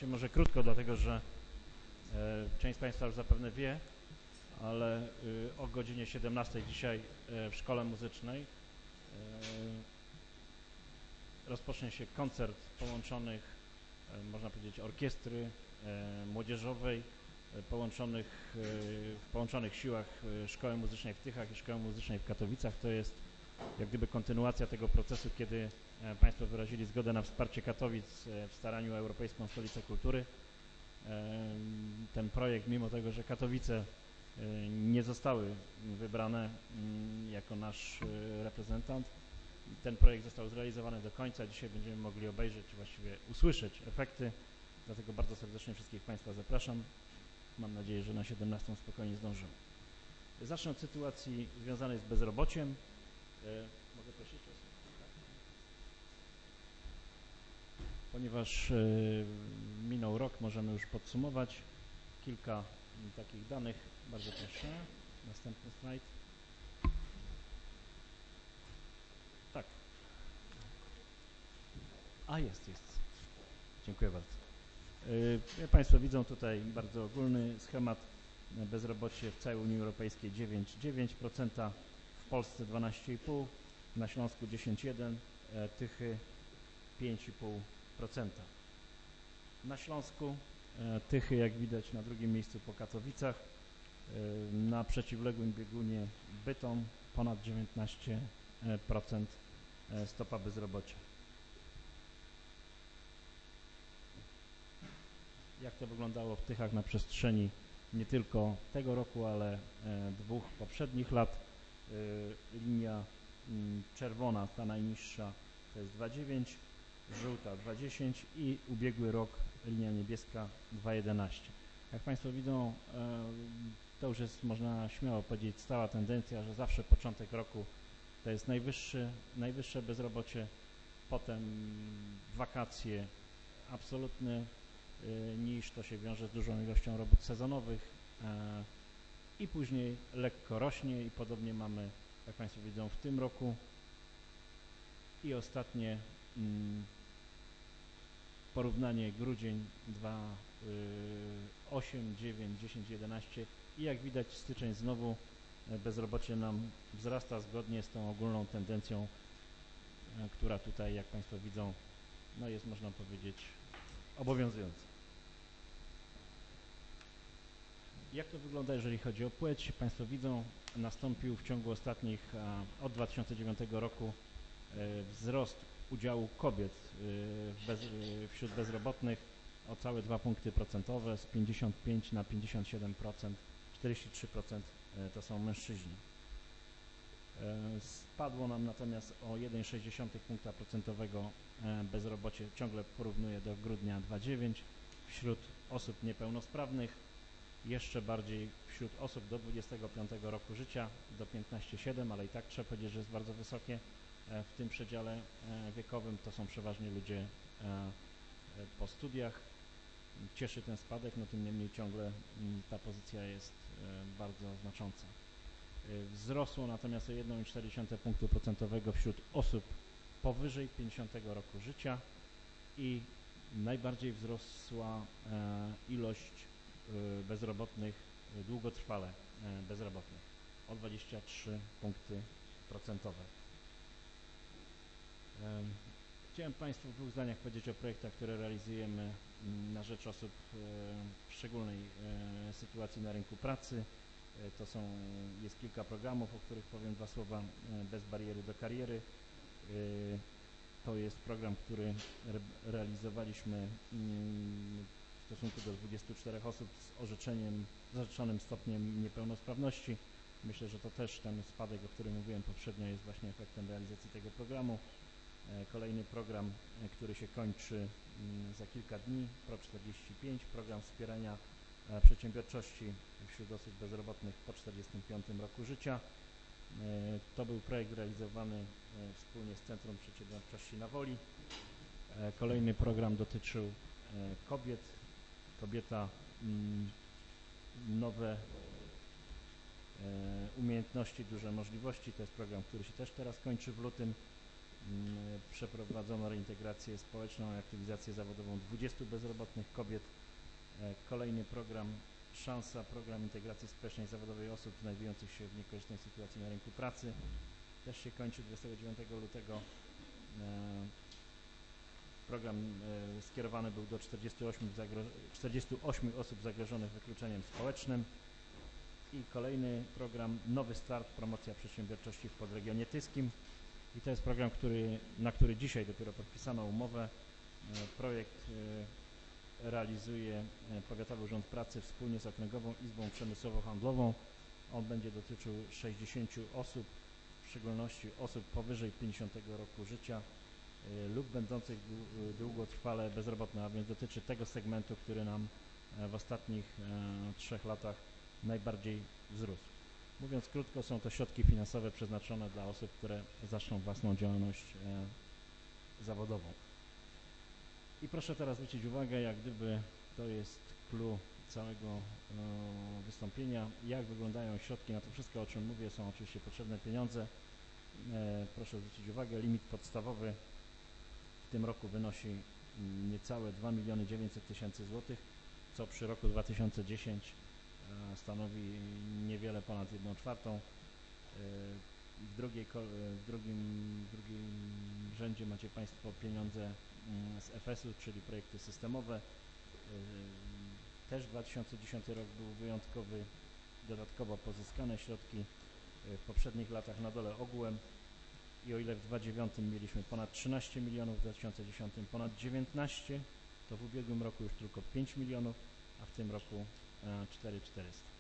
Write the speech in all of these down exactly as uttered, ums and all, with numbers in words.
Może krótko, dlatego że e, część z Państwa już zapewne wie, ale y, o godzinie siedemnastej dzisiaj e, w Szkole Muzycznej e, rozpocznie się koncert połączonych, e, można powiedzieć, orkiestry e, młodzieżowej, e, połączonych, e, w połączonych siłach e, Szkoły Muzycznej w Tychach i Szkoły Muzycznej w Katowicach. To jest jak gdyby kontynuacja tego procesu, kiedy e, Państwo wyrazili zgodę na wsparcie Katowic e, w staraniu o Europejską Stolicę Kultury. Ten projekt, mimo tego, że Katowice nie zostały wybrane jako nasz reprezentant, ten projekt został zrealizowany do końca. Dzisiaj będziemy mogli obejrzeć, czy właściwie usłyszeć efekty, dlatego bardzo serdecznie wszystkich Państwa zapraszam. Mam nadzieję, że na siedemnastą spokojnie zdążymy. Zacznę od sytuacji związanej z bezrobociem. Mogę prosić o Ponieważ y, minął rok, możemy już podsumować kilka takich danych. Bardzo proszę. Następny slajd. Tak. A jest, jest. Dziękuję bardzo. Y, Państwo widzą tutaj bardzo ogólny schemat. Bezrobocie w całej Unii Europejskiej dziewięć przecinek dziewięć procent, w Polsce dwanaście przecinek pięć procent, na Śląsku dziesięć przecinek jeden procent, Tychy pięć przecinek pięć procent. Na Śląsku e, Tychy, jak widać, na drugim miejscu po Katowicach, e, na przeciwległym biegunie Bytom ponad dziewiętnaście procent e, stopa bezrobocia. Jak to wyglądało w Tychach na przestrzeni nie tylko tego roku, ale e, dwóch poprzednich lat? E, linia m, czerwona, ta najniższa, to jest dwa przecinek dziewięć, żółta dwa przecinek dziesięć i ubiegły rok linia niebieska dwa przecinek jedenaście. Jak Państwo widzą, to już jest, można śmiało powiedzieć, stała tendencja, że zawsze początek roku to jest najwyższy, najwyższe bezrobocie, potem wakacje absolutne, niż to się wiąże z dużą ilością robót sezonowych i później lekko rośnie i podobnie mamy, jak Państwo widzą, w tym roku. I ostatnie porównanie grudzień dwa, osiem, dziewięć, dziesięć, jedenaście i jak widać styczeń znowu bezrobocie nam wzrasta zgodnie z tą ogólną tendencją, która tutaj, jak Państwo widzą, no jest, można powiedzieć, obowiązująca. Jak to wygląda, jeżeli chodzi o płeć? Państwo widzą, nastąpił w ciągu ostatnich, od dwa tysiące dziewiątego roku wzrost udziału kobiet bez, wśród bezrobotnych o całe dwa punkty procentowe, z pięćdziesiąt pięć na pięćdziesiąt siedem procent, czterdzieści trzy procent to są mężczyźni. Spadło nam natomiast o jeden przecinek sześć punkta procentowego bezrobocie, ciągle porównuję do grudnia dwa przecinek dziewięć, wśród osób niepełnosprawnych, jeszcze bardziej wśród osób do dwudziestego piątego roku życia, do piętnaście przecinek siedem, ale i tak trzeba powiedzieć, że jest bardzo wysokie w tym przedziale wiekowym. To są przeważnie ludzie po studiach. Cieszy ten spadek, no tym niemniej ciągle ta pozycja jest bardzo znacząca. Wzrosło natomiast o jeden przecinek cztery punktu procentowego wśród osób powyżej pięćdziesiątego roku życia i najbardziej wzrosła ilość bezrobotnych, długotrwale bezrobotnych, o dwadzieścia trzy punkty procentowe. Chciałem Państwu w dwóch zdaniach powiedzieć o projektach, które realizujemy na rzecz osób w szczególnej sytuacji na rynku pracy. To są, jest kilka programów, o których powiem dwa słowa. Bez bariery do kariery. To jest program, który re realizowaliśmy w stosunku do dwudziestu czterech osób z orzeczeniem, z orzeczonym stopniem niepełnosprawności. Myślę, że to też ten spadek, o którym mówiłem poprzednio, jest właśnie efektem realizacji tego programu. Kolejny program, który się kończy za kilka dni, Pro czterdzieści pięć, program wspierania przedsiębiorczości wśród osób bezrobotnych po czterdziestym piątym roku życia. To był projekt realizowany wspólnie z Centrum Przedsiębiorczości na Woli. Kolejny program dotyczył kobiet. Kobieta, nowe umiejętności, duże możliwości. To jest program, który się też teraz kończy w lutym. Przeprowadzono reintegrację społeczną i aktywizację zawodową dwudziestu bezrobotnych kobiet. Kolejny program Szansa, program integracji społecznej i zawodowej osób znajdujących się w niekorzystnej sytuacji na rynku pracy. Też się kończy dwudziestego dziewiątego lutego. Program skierowany był do czterdziestu ośmiu, czterdziestu ośmiu osób zagrożonych wykluczeniem społecznym. I kolejny program Nowy Start, promocja przedsiębiorczości w podregionie tyskim. I to jest program, który, na który dzisiaj dopiero podpisano umowę. Projekt realizuje Powiatowy Urząd Pracy wspólnie z Okręgową Izbą Przemysłowo-Handlową. On będzie dotyczył sześćdziesięciu osób, w szczególności osób powyżej pięćdziesiątego roku życia lub będących długotrwale bezrobotne, a więc dotyczy tego segmentu, który nam w ostatnich trzech latach najbardziej wzrósł. Mówiąc krótko, są to środki finansowe przeznaczone dla osób, które zaczną własną działalność zawodową. I proszę teraz zwrócić uwagę, jak gdyby to jest clou całego e, wystąpienia, jak wyglądają środki na to wszystko, o czym mówię. Są oczywiście potrzebne pieniądze. E, proszę zwrócić uwagę, limit podstawowy w tym roku wynosi niecałe dwa miliony dziewięćset tysięcy złotych, co przy roku dwa tysiące dziesiątym e, stanowi niewiele ponad jedną czwartą. E, w, drugiej, w, drugim, w drugim rzędzie macie Państwo pieniądze z F S u, czyli projekty systemowe. Też dwa tysiące dziesiąty rok był wyjątkowy, dodatkowo pozyskane środki w poprzednich latach na dole ogółem i o ile w dwa tysiące dziewiątym mieliśmy ponad trzynaście milionów, w dwa tysiące dziesiątym ponad dziewiętnaście, to w ubiegłym roku już tylko pięć milionów, a w tym roku cztery tysiące czterysta.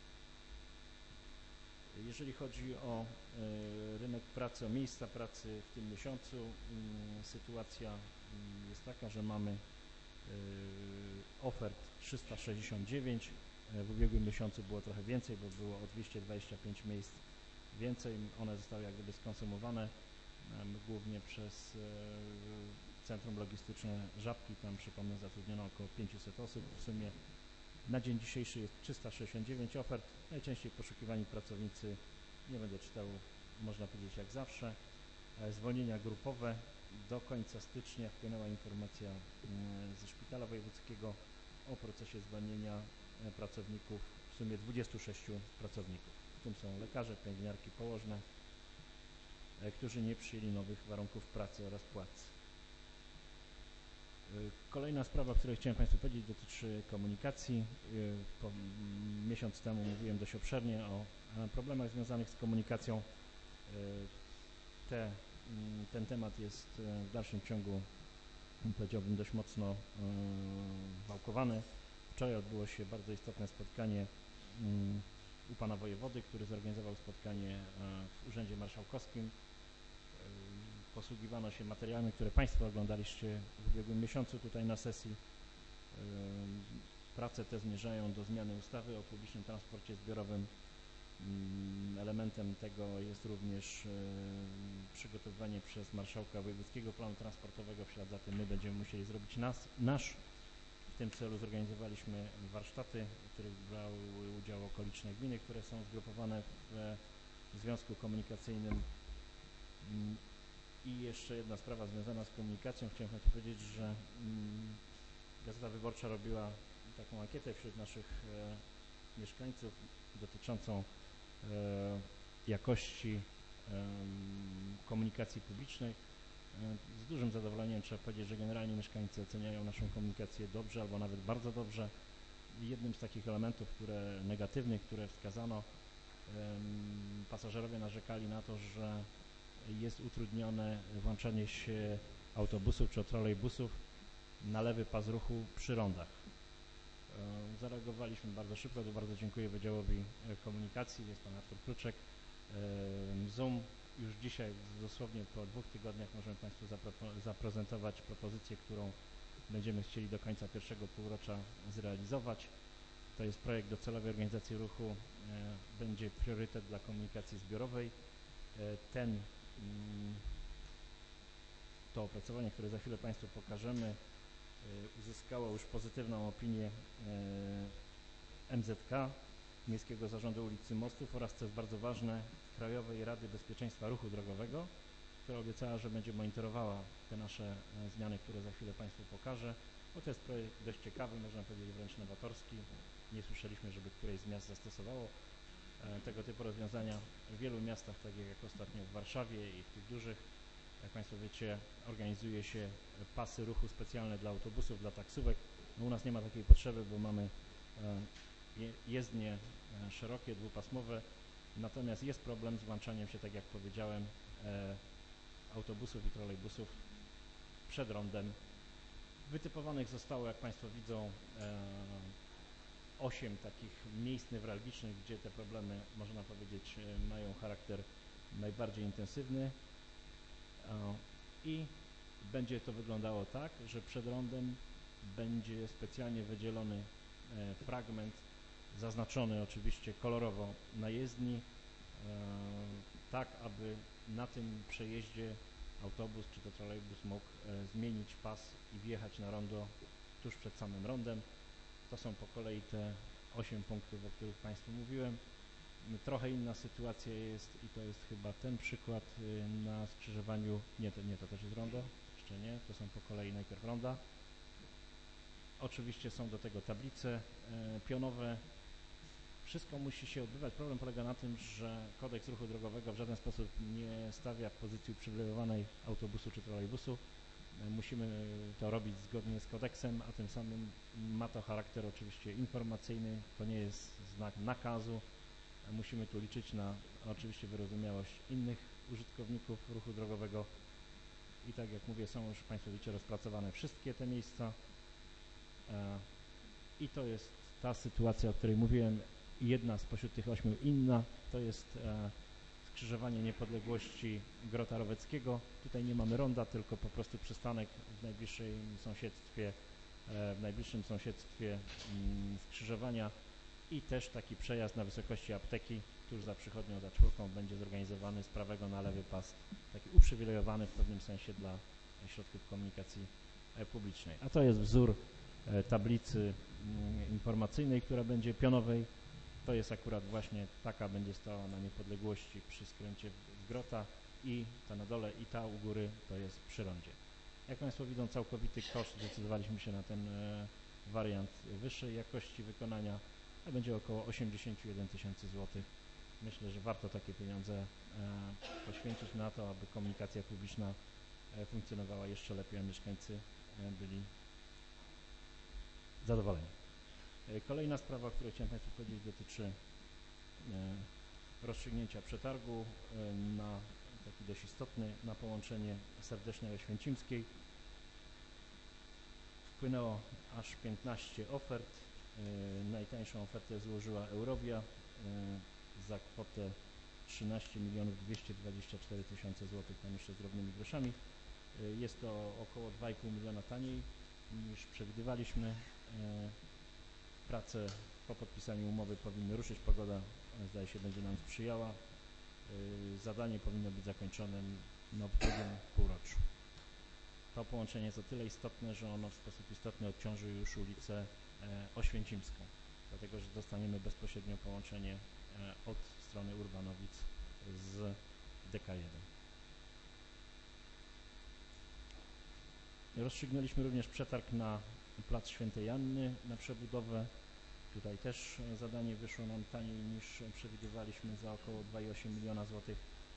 Jeżeli chodzi o y, rynek pracy, o miejsca pracy w tym miesiącu, y, sytuacja y, jest taka, że mamy y, ofert trzysta sześćdziesiąt dziewięć, y, w ubiegłym miesiącu było trochę więcej, bo było o dwieście dwadzieścia pięć miejsc więcej, one zostały jak gdyby skonsumowane y, głównie przez y, Centrum Logistyczne Żabki, tam przypomnę zatrudniono około pięćset osób, w sumie na dzień dzisiejszy jest trzysta sześćdziesiąt dziewięć ofert, najczęściej poszukiwani pracownicy, nie będę czytał, można powiedzieć jak zawsze. Zwolnienia grupowe, do końca stycznia wpłynęła informacja ze Szpitala Wojewódzkiego o procesie zwolnienia pracowników, w sumie dwudziestu sześciu pracowników, w tym są lekarze, pielęgniarki, położne, którzy nie przyjęli nowych warunków pracy oraz płacy. Kolejna sprawa, o której chciałem Państwu powiedzieć, dotyczy komunikacji. Po, miesiąc temu mówiłem dość obszernie o problemach związanych z komunikacją. Te, ten temat jest w dalszym ciągu, powiedziałbym, dość mocno wałkowany. Wczoraj odbyło się bardzo istotne spotkanie u Pana Wojewody, który zorganizował spotkanie w Urzędzie Marszałkowskim. Posługiwano się materiałami, które Państwo oglądaliście w ubiegłym miesiącu tutaj na sesji. Prace te zmierzają do zmiany ustawy o publicznym transporcie zbiorowym. Elementem tego jest również przygotowywanie przez Marszałka Wojewódzkiego Planu Transportowego. W ślad za tym my będziemy musieli zrobić nas, nasz. W tym celu zorganizowaliśmy warsztaty, w których brały udział okoliczne gminy, które są zgrupowane w Związku Komunikacyjnym. I jeszcze jedna sprawa związana z komunikacją. Chciałem Państwu powiedzieć, że mm, Gazeta Wyborcza robiła taką ankietę wśród naszych e, mieszkańców dotyczącą e, jakości e, komunikacji publicznej. E, z dużym zadowoleniem trzeba powiedzieć, że generalnie mieszkańcy oceniają naszą komunikację dobrze albo nawet bardzo dobrze. I jednym z takich elementów, które negatywnych, które wskazano, e, pasażerowie narzekali na to, że jest utrudnione włączanie się autobusów czy trolejbusów na lewy pas ruchu przy rondach. Zareagowaliśmy bardzo szybko, to bardzo dziękuję Wydziałowi Komunikacji, jest Pan Artur Kruczek. Zoom już dzisiaj, dosłownie po dwóch tygodniach, możemy Państwu zaprezentować propozycję, którą będziemy chcieli do końca pierwszego półrocza zrealizować. To jest projekt docelowej organizacji ruchu, będzie priorytet dla komunikacji zbiorowej. Ten To opracowanie, które za chwilę Państwu pokażemy, uzyskało już pozytywną opinię M Z K, Miejskiego Zarządu Ulic i Mostów oraz, co jest bardzo ważne, Krajowej Rady Bezpieczeństwa Ruchu Drogowego, która obiecała, że będzie monitorowała te nasze zmiany, które za chwilę Państwu pokażę, bo to jest projekt dość ciekawy, można powiedzieć wręcz nowatorski. Nie słyszeliśmy, żeby któreś z miast zastosowało tego typu rozwiązania. W wielu miastach, tak jak ostatnio w Warszawie i w tych dużych, jak Państwo wiecie, organizuje się pasy ruchu specjalne dla autobusów, dla taksówek. No u nas nie ma takiej potrzeby, bo mamy jezdnie szerokie, dwupasmowe, natomiast jest problem z włączaniem się, tak jak powiedziałem, autobusów i trolejbusów przed rondem. Wytypowanych zostało, jak Państwo widzą, osiem takich miejsc newralgicznych, gdzie te problemy, można powiedzieć, mają charakter najbardziej intensywny i będzie to wyglądało tak, że przed rondem będzie specjalnie wydzielony fragment, zaznaczony oczywiście kolorowo na jezdni, tak aby na tym przejeździe autobus czy to trolejbus mógł zmienić pas i wjechać na rondo tuż przed samym rondem. To są po kolei te osiem punktów, o których Państwu mówiłem. Trochę inna sytuacja jest i to jest chyba ten przykład na skrzyżowaniu, nie to, nie, to też jest rondo, jeszcze nie, to są po kolei najpierw ronda. Oczywiście są do tego tablice e, pionowe. Wszystko musi się odbywać. Problem polega na tym, że kodeks ruchu drogowego w żaden sposób nie stawia w pozycji uprzywilejowanej autobusu czy trolejbusu. E, musimy to robić zgodnie z kodeksem, a tym samym ma to charakter oczywiście informacyjny. To nie jest znak nakazu. E, musimy tu liczyć na oczywiście wyrozumiałość innych użytkowników ruchu drogowego. I tak jak mówię, są już Państwo widzicie rozpracowane wszystkie te miejsca. I to jest ta sytuacja, o której mówiłem, jedna spośród tych ośmiu. Inna to jest skrzyżowanie Niepodległości Grota Roweckiego. Tutaj nie mamy ronda, tylko po prostu przystanek w najbliższym sąsiedztwie, w najbliższym sąsiedztwie skrzyżowania i też taki przejazd na wysokości apteki tuż za przychodnią, za czwórką będzie zorganizowany z prawego na lewy pas, taki uprzywilejowany w pewnym sensie dla środków komunikacji publicznej. A to jest wzór tablicy informacyjnej, która będzie pionowej. To jest akurat właśnie taka, będzie stała na Niepodległości przy skręcie z Grota i ta na dole i ta u góry to jest przy rondzie. Jak Państwo widzą, całkowity koszt, zdecydowaliśmy się na ten wariant wyższej jakości wykonania, a będzie około osiemdziesiąt jeden tysięcy złotych. Myślę, że warto takie pieniądze poświęcić na to, aby komunikacja publiczna funkcjonowała jeszcze lepiej, a mieszkańcy byli zadowoleni. Kolejna sprawa, o której chciałem Państwu powiedzieć, dotyczy rozstrzygnięcia przetargu na taki dość istotny, na połączenie Serdecznej Oświęcimskiej. Wpłynęło aż piętnaście ofert. Najtańszą ofertę złożyła Eurovia za kwotę trzynaście milionów dwieście dwadzieścia cztery tysiące złotych, tam jeszcze z drobnymi groszami. Jest to około dwa i pół miliona taniej niż przewidywaliśmy. Prace po podpisaniu umowy powinny ruszyć. Pogoda, zdaje się, będzie nam sprzyjała. Zadanie powinno być zakończone no, w drugim półroczu. To połączenie jest o tyle istotne, że ono w sposób istotny odciąży już ulicę Oświęcimską, dlatego że dostaniemy bezpośrednio połączenie od strony Urbanowic z D K jeden. Rozstrzygnęliśmy również przetarg na Plac Świętej Anny na przebudowę. Tutaj też zadanie wyszło nam taniej niż przewidywaliśmy, za około dwa i osiem miliona złotych.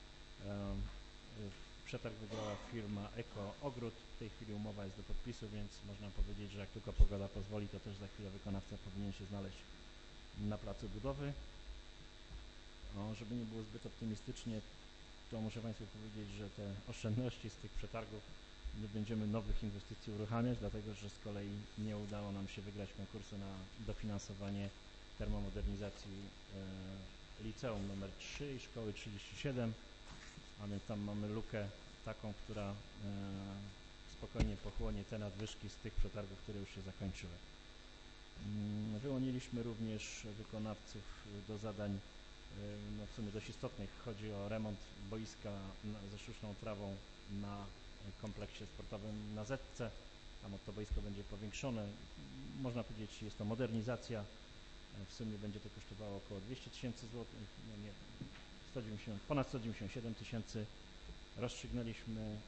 Przetarg wygrała firma Eko Ogród. W tej chwili umowa jest do podpisu, więc można powiedzieć, że jak tylko pogoda pozwoli, to też za chwilę wykonawca powinien się znaleźć na placu budowy. O, żeby nie było zbyt optymistycznie, to muszę Państwu powiedzieć, że te oszczędności z tych przetargów nie będziemy nowych inwestycji uruchamiać, dlatego że z kolei nie udało nam się wygrać konkursu na dofinansowanie termomodernizacji e, liceum numer trzy i szkoły trzydzieści siedem, a więc tam mamy lukę taką, która e, spokojnie pochłonie te nadwyżki z tych przetargów, które już się zakończyły. Wyłoniliśmy również wykonawców do zadań no, w sumie dość istotnych. Chodzi o remont boiska ze sztuczną trawą na kompleksie sportowym na Zetce. Tam to boisko będzie powiększone. Można powiedzieć, jest to modernizacja. W sumie będzie to kosztowało około dwieście tysięcy złotych, no nie, sto dziewięćdziesiąt, ponad sto dziewięćdziesiąt siedem tysięcy. Rozstrzygnęliśmy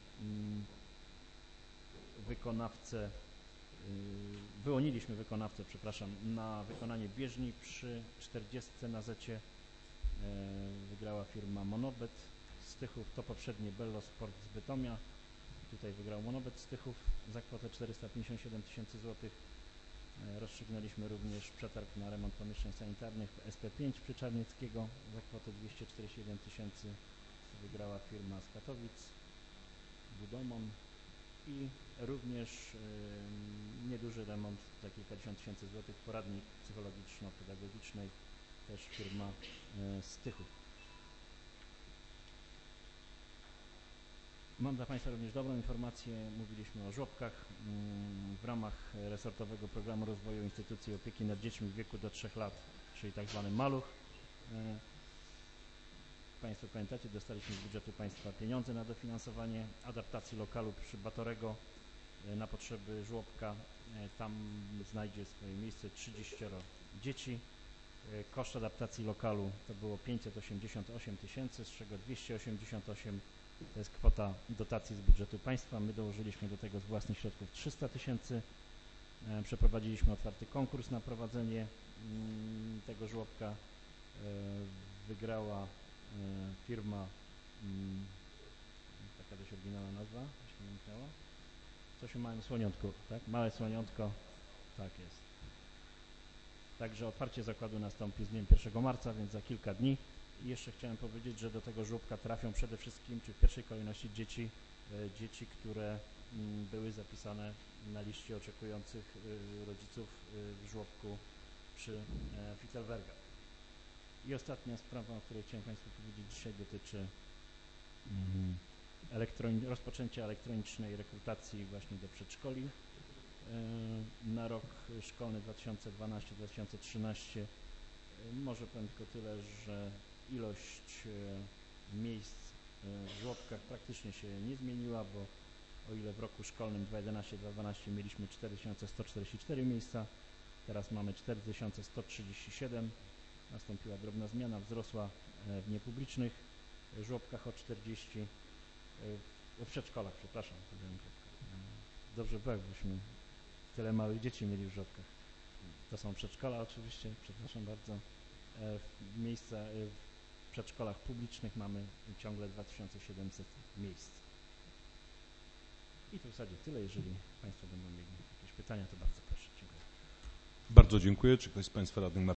wykonawcę, wyłoniliśmy wykonawcę, przepraszam, na wykonanie bieżni przy czterdziestce na zecie. Wygrała firma Monobet z Tychów, to poprzednie Bello Sport z Bytomia. Tutaj wygrał Monobet z Tychów za kwotę czterysta pięćdziesiąt siedem tysięcy złotych. Rozstrzygnęliśmy również przetarg na remont pomieszczeń sanitarnych w S P pięć przy Czarnieckiego za kwotę dwieście czterdzieści jeden tysięcy. Wygrała firma z Katowic, Budomon, i również y, nieduży remont za kilkadziesiąt tysięcy złotych, poradnik psychologiczno-pedagogicznej, też firma y, z Tychów. Mam dla Państwa również dobrą informację. Mówiliśmy o żłobkach. W ramach resortowego programu rozwoju instytucji opieki nad dziećmi w wieku do trzech lat, czyli tak zwany maluch. Państwo pamiętacie, dostaliśmy z budżetu państwa pieniądze na dofinansowanie adaptacji lokalu przy Batorego na potrzeby żłobka. Tam znajdzie swoje miejsce trzydzieści dzieci. Koszt adaptacji lokalu to było pięćset osiemdziesiąt osiem tysięcy, z czego dwieście osiemdziesiąt osiem to jest kwota dotacji z budżetu państwa. My dołożyliśmy do tego z własnych środków trzysta tysięcy. Przeprowadziliśmy otwarty konkurs na prowadzenie tego żłobka. Wygrała firma, taka dość oryginalna nazwa, jeśli nie myślała. Coś o małym słoniątku, tak? Małe słoniątko, tak jest. Także otwarcie zakładu nastąpi z dniem pierwszego marca, więc za kilka dni. I jeszcze chciałem powiedzieć, że do tego żłobka trafią przede wszystkim, czy w pierwszej kolejności dzieci, e, dzieci, które m, były zapisane na liście oczekujących e, rodziców e, w żłobku przy e, Fittelbergach. I ostatnia sprawa, o której chciałem Państwu powiedzieć dzisiaj, dotyczy mm, elektroni rozpoczęcia elektronicznej rekrutacji właśnie do przedszkoli e, na rok szkolny dwa tysiące dwunasty dwa tysiące trzynasty. E, może powiem tylko tyle, że ilość e, miejsc e, w żłobkach praktycznie się nie zmieniła, bo o ile w roku szkolnym dwa tysiące jedenasty dwa tysiące dwunasty mieliśmy cztery tysiące sto czterdzieści cztery miejsca, teraz mamy cztery tysiące sto trzydzieści siedem. Nastąpiła drobna zmiana, wzrosła w niepublicznych żłobkach o czterdzieści, w przedszkolach, przepraszam. Dobrze było, jakbyśmy tyle małych dzieci mieli w żłobkach. To są przedszkola oczywiście, przepraszam bardzo. W miejsca w przedszkolach publicznych mamy ciągle dwa tysiące siedemset miejsc. I to w zasadzie tyle. Jeżeli Państwo będą mieli jakieś pytania, to bardzo proszę. Dziękuję. Bardzo dziękuję. Czy ktoś z Państwa radnych ma